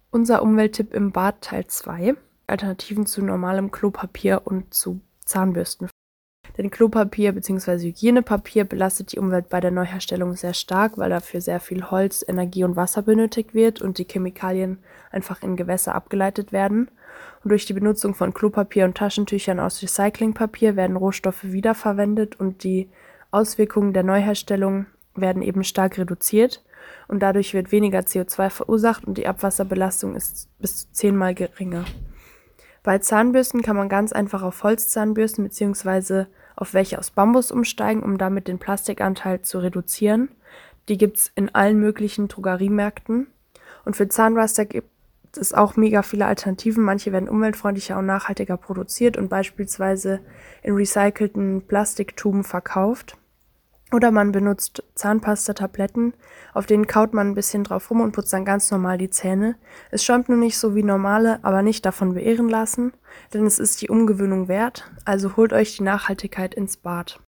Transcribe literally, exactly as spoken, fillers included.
Unser Umwelttipp im Bad Teil zwei: Alternativen zu normalem Klopapier und zu Zahnbürsten. Denn Klopapier bzw. Hygienepapier belastet die Umwelt bei der Neuherstellung sehr stark, weil dafür sehr viel Holz, Energie und Wasser benötigt wird und die Chemikalien einfach in Gewässer abgeleitet werden. Und durch die Benutzung von Klopapier und Taschentüchern aus Recyclingpapier werden Rohstoffe wiederverwendet und die Auswirkungen der Neuherstellung werden eben stark reduziert. Und dadurch wird weniger C O zwei verursacht und die Abwasserbelastung ist bis zu zehnmal geringer. Bei Zahnbürsten kann man ganz einfach auf Holzzahnbürsten bzw. auf welche aus Bambus umsteigen, um damit den Plastikanteil zu reduzieren. Die gibt es in allen möglichen Drogeriemärkten. Und für Zahnpasta gibt es auch mega viele Alternativen. Manche werden umweltfreundlicher und nachhaltiger produziert und beispielsweise in recycelten Plastiktuben verkauft. Oder man benutzt Zahnpasta-Tabletten, auf denen kaut man ein bisschen drauf rum und putzt dann ganz normal die Zähne. Es schäumt nur nicht so wie normale, aber nicht davon beirren lassen, denn es ist die Umgewöhnung wert, also holt euch die Nachhaltigkeit ins Bad.